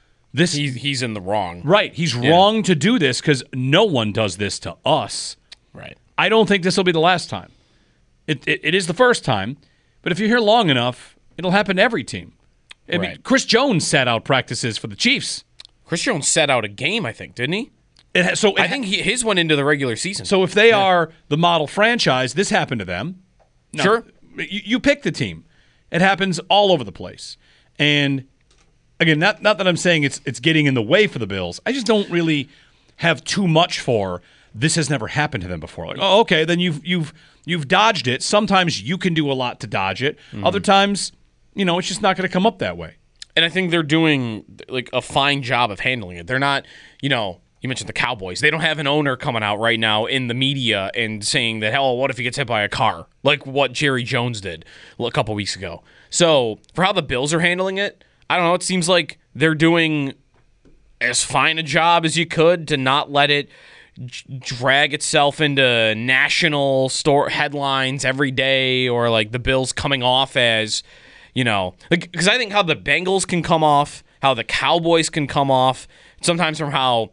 he's in the wrong. Right. He's wrong to do this because no one does this to us. Right. I don't think this will be the last time. It is the first time. But if you're here long enough, it'll happen to every team. I mean, Chris Jones sat out practices for the Chiefs. Chris Jones sat out a game, I think, didn't he? I think his went into the regular season. So if they are the model franchise, this happened to them. No, sure. You pick the team. It happens all over the place. And again, not that I'm saying it's getting in the way for the Bills. I just don't really have too much for this has never happened to them before. Like, oh, okay, then you've dodged it. Sometimes you can do a lot to dodge it. Other times, it's just not going to come up that way. And I think they're doing like a fine job of handling it. They're not, you mentioned the Cowboys. They don't have an owner coming out right now in the media and saying that, hell, what if he gets hit by a car? Like what Jerry Jones did a couple weeks ago. So for how the Bills are handling it, I don't know. It seems like they're doing as fine a job as you could to not let it drag itself into national headlines every day or like the Bills coming off as, because I think how the Bengals can come off, how the Cowboys can come off, sometimes from how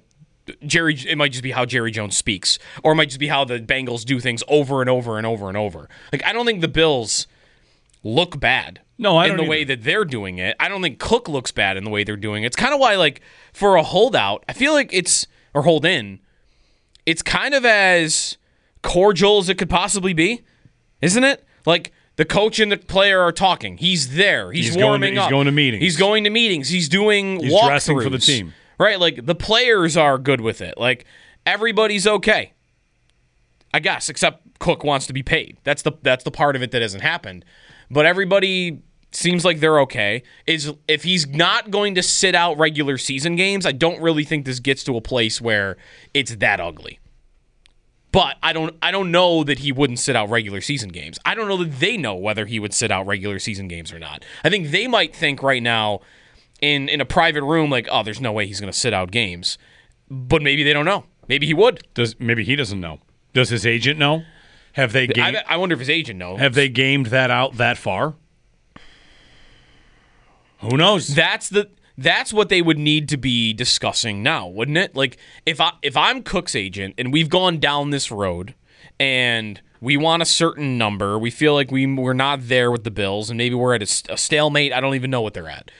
it might just be how Jerry Jones speaks, or it might just be how the Bengals do things over and over and over and over. Like, I don't think the Bills look bad. No, I in don't the either. way that they're doing it. I don't think Cook looks bad in the way they're doing it. It's kind of why, like, for a holdout, I feel like or hold in, it's kind of as cordial as it could possibly be, isn't it? Like, the coach and the player are talking. He's there. He's warming up. He's going to meetings. He's going to meetings. He's doing He's walkthroughs. dressing for the team. Right? Like, the players are good with it. Like, everybody's okay. I guess, except Cook wants to be paid. That's the part of it that hasn't happened. But everybody seems like they're okay. If he's not going to sit out regular season games, I don't really think this gets to a place where it's that ugly. But I don't know that he wouldn't sit out regular season games. I don't know that they know whether he would sit out regular season games or not. I think they might think right now in a private room like, oh, there's no way he's going to sit out games. But maybe they don't know. Maybe he would. Maybe he doesn't know. Does his agent know? Have they? I wonder if his agent knows. Have they gamed that out that far? Who knows? That's what they would need to be discussing now, wouldn't it? Like, if I'm Cook's agent and we've gone down this road and we want a certain number, we feel like we're not there with the Bills and maybe we're at a stalemate. I don't even know what they're at.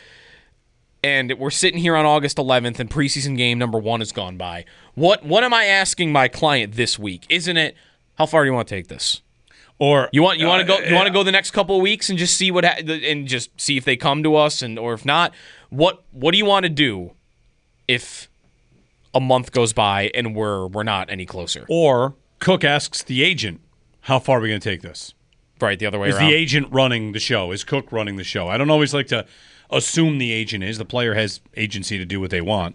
And we're sitting here on August 11th and preseason game number 1 has gone by. What am I asking my client this week? Isn't it, how far do you want to take this? Or you want to go the next couple of weeks and just see and just see if they come to us or if not, what do you want to do if a month goes by and we're not any closer? Or Cook asks the agent, how far are we going to take this? Right, the other way around. Is the agent running the show? Is Cook running the show? I don't always like to assume the agent is. The player has agency to do what they want.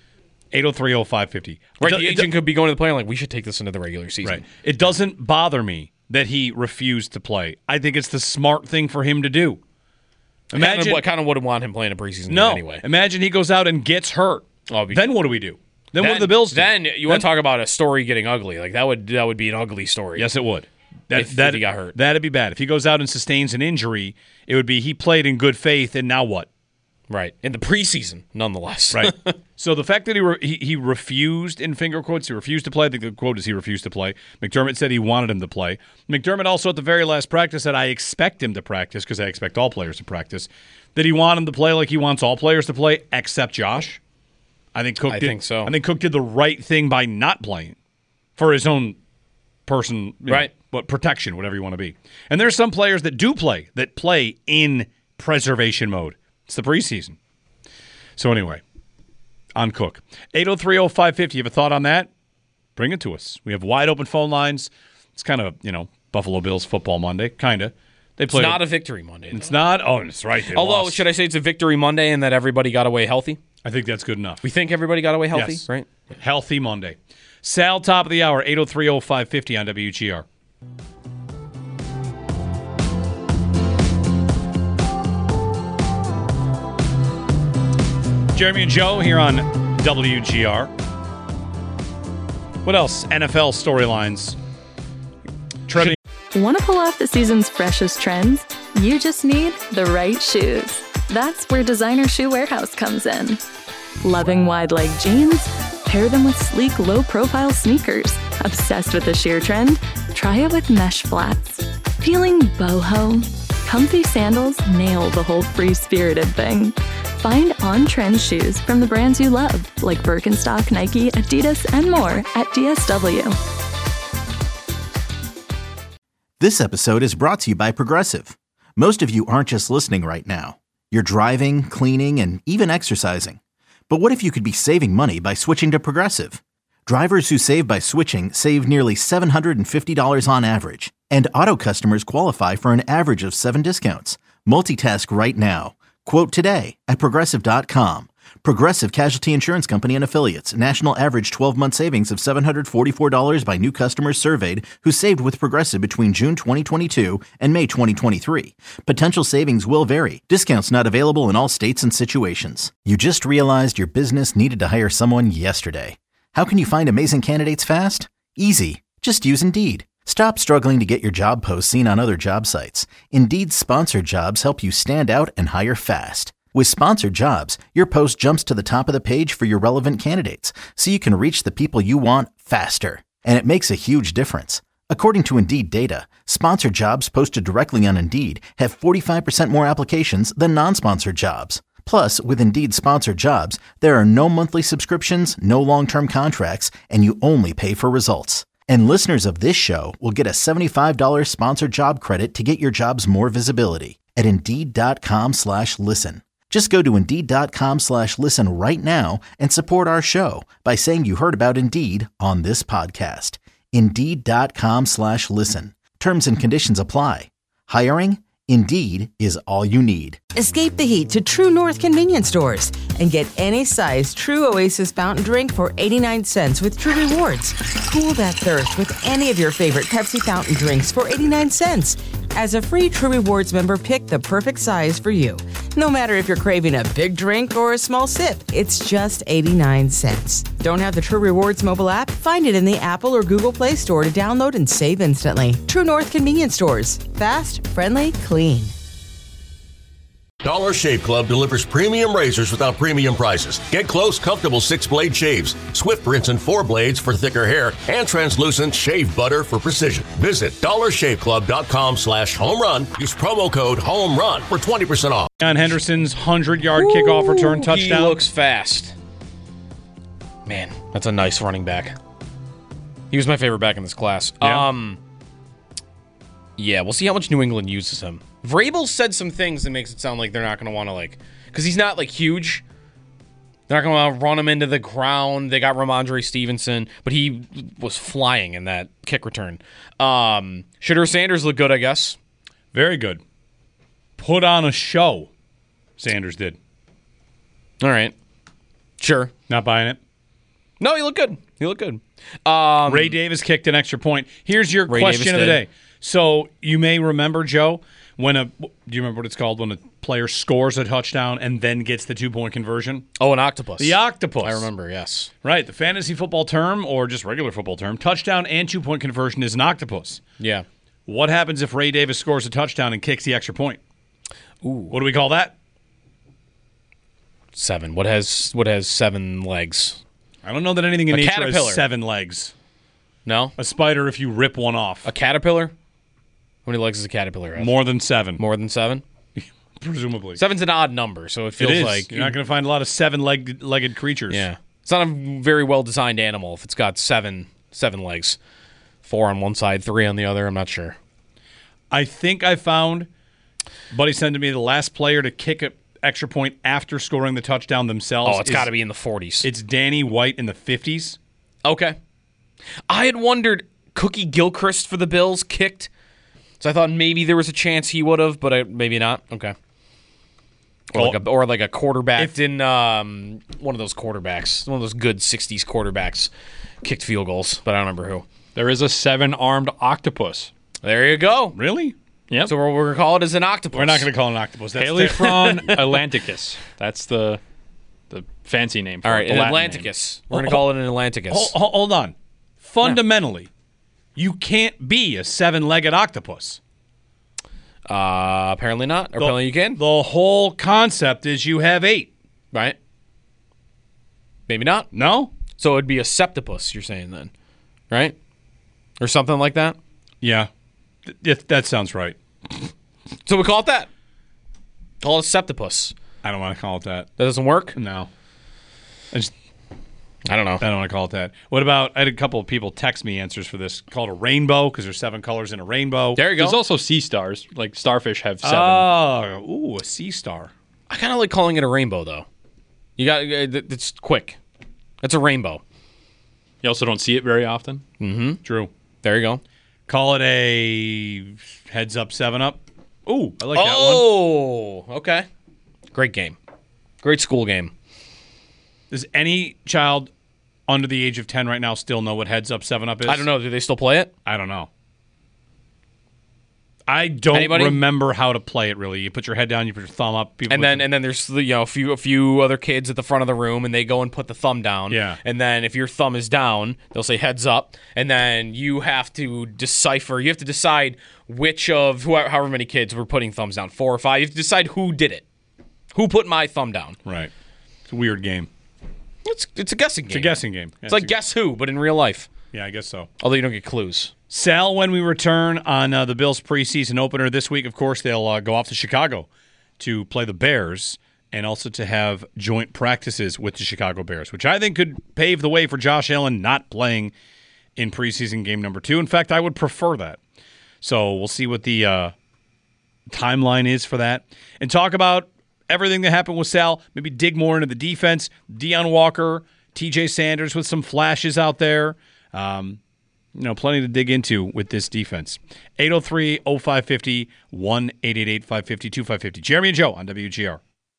803-0550. Right, the agent could be going to the player like, we should take this into the regular season. Right. It doesn't bother me that he refused to play. I think it's the smart thing for him to do. Imagine, I kind of wouldn't want him playing a preseason game anyway. Imagine he goes out and gets hurt. Then what do we do? Then what do the Bills do? Then you want to talk about a story getting ugly. Like that would be an ugly story. Yes, it would. If he got hurt. That'd be bad. If he goes out and sustains an injury, it would be he played in good faith, and now what? Right. In the preseason, nonetheless. Right. So the fact that he refused, in finger quotes, he refused to play. I think the quote is he refused to play. McDermott said he wanted him to play. McDermott also at the very last practice said, I expect him to practice because I expect all players to practice. That he wanted him to play like he wants all players to play except Josh. I think Cook think so. I think Cook did the right thing by not playing for his own person, right? But protection, whatever you want to be. And there's some players that do play, that play in preservation mode. It's the preseason. So anyway, on Cook. 803-0550. You have a thought on that? Bring it to us. We have wide open phone lines. It's kind of, Buffalo Bills football Monday, kind of. It's not a victory Monday. It's not? Oh, that's right. Although, should I say it's a victory Monday and that everybody got away healthy? I think that's good enough. We think everybody got away healthy, yes. Right? Healthy Monday. Sal, top of the hour, 803-0550 on WGR. Jeremy and Joe here on WGR. What else? NFL storylines. Trending. Want to pull off the season's freshest trends? You just need the right shoes. That's where Designer Shoe Warehouse comes in. Loving wide leg jeans? Pair them with sleek, low-profile sneakers. Obsessed with the sheer trend? Try it with mesh flats. Feeling boho? Comfy sandals nail the whole free-spirited thing. Find on-trend shoes from the brands you love, like Birkenstock, Nike, Adidas, and more at DSW. This episode is brought to you by Progressive. Most of you aren't just listening right now. You're driving, cleaning, and even exercising. But what if you could be saving money by switching to Progressive? Drivers who save by switching save nearly $750 on average. And auto customers qualify for an average of 7 discounts. Multitask right now. Quote today at Progressive.com. Progressive Casualty Insurance Company and Affiliates. National average 12-month savings of $744 by new customers surveyed who saved with Progressive between June 2022 and May 2023. Potential savings will vary. Discounts not available in all states and situations. You just realized your business needed to hire someone yesterday. How can you find amazing candidates fast? Easy. Just use Indeed. Stop struggling to get your job posts seen on other job sites. Indeed's sponsored jobs help you stand out and hire fast. With sponsored jobs, your post jumps to the top of the page for your relevant candidates, so you can reach the people you want faster. And it makes a huge difference. According to Indeed data, sponsored jobs posted directly on Indeed have 45% more applications than non-sponsored jobs. Plus, with Indeed sponsored jobs, there are no monthly subscriptions, no long-term contracts, and you only pay for results. And listeners of this show will get a $75 sponsored job credit to get your jobs more visibility at Indeed.com/listen. Just go to Indeed.com/listen right now and support our show by saying you heard about Indeed on this podcast. Indeed.com/listen. Terms and conditions apply. Hiring? Indeed is all you need. Escape the heat to True North convenience stores and get any size True Oasis fountain drink for 89 cents with True Rewards. Cool that thirst with any of your favorite Pepsi fountain drinks for 89 cents. As a free True Rewards member, pick the perfect size for you. No matter if you're craving a big drink or a small sip, it's just 89 cents. Don't have the True Rewards mobile app? Find it in the Apple or Google Play Store to download and save instantly. True North convenience stores. Fast, friendly, clean. Dollar Shave Club delivers premium razors without premium prices. Get close, comfortable 6-blade shaves, Swift rinse and 4 blades for thicker hair, and translucent shave butter for precision. Visit dollarshaveclub.com/home-run. Use promo code HOME-RUN for 20% off. On Henderson's 100-yard kickoff return touchdown. He looks fast. Man, that's a nice running back. He was my favorite back in this class. Yeah. Yeah, we'll see how much New England uses him. Vrabel said some things that makes it sound like they're not going to want to, because he's not, huge. They're not going to run him into the ground. They got Ramondre Stevenson, but he was flying in that kick return. Shedeur Sanders looked good, I guess. Very good. Put on a show, Sanders did. All right. Sure. Not buying it? No, he looked good. Ray Davis kicked an extra point. Here's your question of the day. So you may remember, Joe, do you remember what it's called when a player scores a touchdown and then gets the 2-point conversion? Oh, an octopus. The octopus. I remember, yes. Right. The fantasy football term, or just regular football term, touchdown and 2-point conversion is an octopus. Yeah. What happens if Ray Davis scores a touchdown and kicks the extra point? Ooh. What do we call that? 7. What has 7 legs? I don't know that anything in nature caterpillar. has 7 legs. No? A spider if you rip one off. A caterpillar? How many legs does a caterpillar have? More than 7. More than 7? Presumably. 7's an odd number, so it feels like... You're not going to find a lot of 7-legged creatures. Yeah. It's not a very well-designed animal if it's got 7 legs. 4 on one side, 3 on the other. I'm not sure. I think I found... Buddy sent to me the last player to kick an extra point after scoring the touchdown themselves. Oh, it's got to be in the 40s. It's Danny White in the 50s. Okay. I had wondered, Cookie Gilchrist for the Bills kicked... So I thought maybe there was a chance he would have, but maybe not. Okay. Or like a quarterback one of those quarterbacks, one of those good 60s quarterbacks kicked field goals, but I don't remember who. There is a 7-armed octopus. There you go. Really? Yep. So we're going to call it as an octopus. We're not going to call it an octopus. That's Halifron atlanticus. That's the fancy name for it. All right, an Atlanticus. We're going to call it an Atlanticus. Hold on. Fundamentally, you can't be a 7-legged octopus. Apparently not. Or apparently you can. The whole concept is you have 8. Right? Maybe not. No? So it'd be a septopus, you're saying then. Right? Or something like that? Yeah. That sounds right. So we call it that. Call it a septopus. I don't want to call it that. That doesn't work? No. I don't know. I don't want to call it that. What about, I had a couple of people text me answers for this. Call it a rainbow because there's 7 colors in a rainbow. There you go. There's also sea stars. Like starfish have 7. Oh, ooh, a sea star. I kind of like calling it a rainbow, though. It's quick. It's a rainbow. You also don't see it very often. Mm-hmm. True. There you go. Call it a heads up 7-up. Ooh, I like that one. Oh, okay. Great game. Great school game. Does any child under the age of 10 right now still know what heads up 7-up is? I don't know. Do they still play it? I don't know. I don't remember how to play it really. You put your head down, you put your thumb up. And then there's a few other kids at the front of the room, and they go and put the thumb down. Yeah. And then if your thumb is down, they'll say heads up, and then you have to decipher. You have to decide which of however many kids were putting thumbs down, 4 or 5. You have to decide who did it, who put my thumb down. Right. It's a weird game. It's a guessing game. It's a guessing game. It's like Guess Who, but in real life. Yeah, I guess so. Although you don't get clues. Sal, when we return on the Bills preseason opener this week, of course, they'll go off to Chicago to play the Bears and also to have joint practices with the Chicago Bears, which I think could pave the way for Josh Allen not playing in preseason game number 2. In fact, I would prefer that. So we'll see what the timeline is for that and talk about everything that happened with Sal, maybe dig more into the defense, Deion Walker, TJ Sanders with some flashes out there. Plenty to dig into with this defense. 803-0550, 1-888-550-2550. Jeremy and Joe on WGR.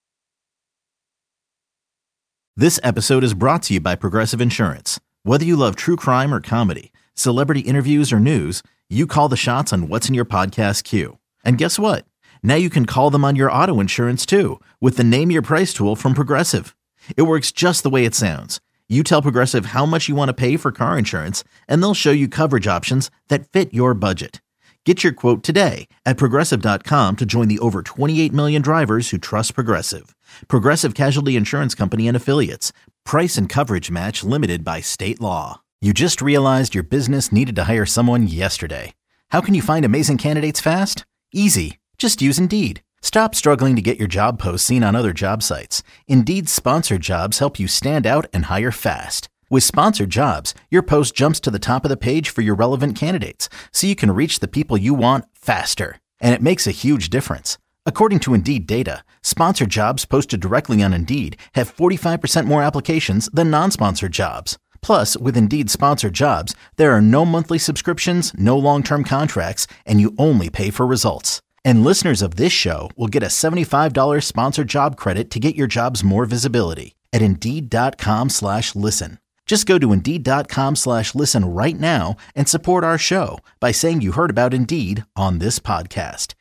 This episode is brought to you by Progressive Insurance. Whether you love true crime or comedy, celebrity interviews or news, you call the shots on what's in your podcast queue. And guess what? Now you can call them on your auto insurance too with the Name Your Price tool from Progressive. It works just the way it sounds. You tell Progressive how much you want to pay for car insurance, and they'll show you coverage options that fit your budget. Get your quote today at Progressive.com to join the over 28 million drivers who trust Progressive. Progressive Casualty Insurance Company and Affiliates. Price and coverage match limited by state law. You just realized your business needed to hire someone yesterday. How can you find amazing candidates fast? Easy. Just use Indeed. Stop struggling to get your job posts seen on other job sites. Indeed's sponsored jobs help you stand out and hire fast. With sponsored jobs, your post jumps to the top of the page for your relevant candidates, so you can reach the people you want faster. And it makes a huge difference. According to Indeed data, sponsored jobs posted directly on Indeed have 45% more applications than non-sponsored jobs. Plus, with Indeed sponsored jobs, there are no monthly subscriptions, no long-term contracts, and you only pay for results. And listeners of this show will get a $75 sponsored job credit to get your jobs more visibility at Indeed.com/listen. Just go to Indeed.com/listen right now and support our show by saying you heard about Indeed on this podcast.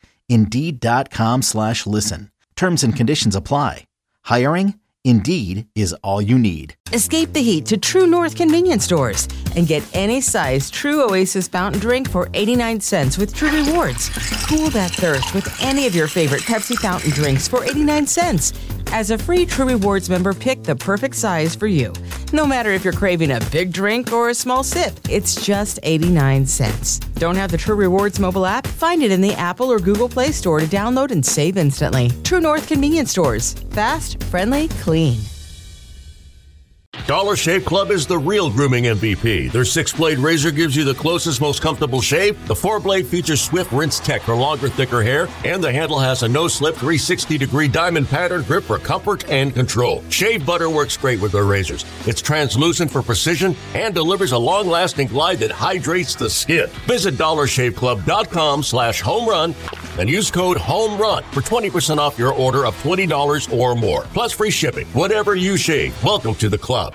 Indeed.com/listen. Terms and conditions apply. Hiring? Indeed is all you need. Escape the heat to True North convenience stores and get any size True Oasis fountain drink for 89 cents with True Rewards. Cool that thirst with any of your favorite Pepsi fountain drinks for 89 cents. As a free True Rewards member, pick the perfect size for you. No matter if you're craving a big drink or a small sip, it's just 89 cents. Don't have the True Rewards mobile app? Find it in the Apple or Google Play Store to download and save instantly. True North convenience stores. Fast, friendly, clean. Dollar Shave Club is the real grooming MVP. Their 6-blade razor gives you the closest, most comfortable shave. The 4-blade features swift rinse tech for longer, thicker hair, and the handle has a no-slip 360-degree diamond pattern grip for comfort and control. Shave butter works great with their razors. It's translucent for precision and delivers a long-lasting glide that hydrates the skin. Visit DollarShaveClub.com/homerun and use code HOMERUN for 20% off your order of $20 or more. Plus free shipping. Whatever you shave, welcome to the club.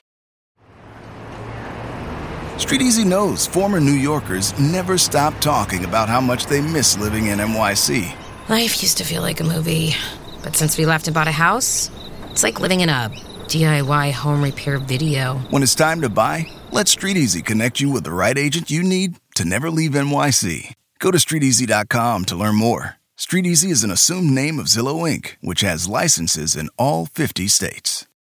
Street Easy knows former New Yorkers never stop talking about how much they miss living in NYC. Life used to feel like a movie, but since we left and bought a house, it's like living in a DIY home repair video. When it's time to buy, let Street Easy connect you with the right agent you need to never leave NYC. Go to StreetEasy.com to learn more. Street Easy is an assumed name of Zillow Inc., which has licenses in all 50 states.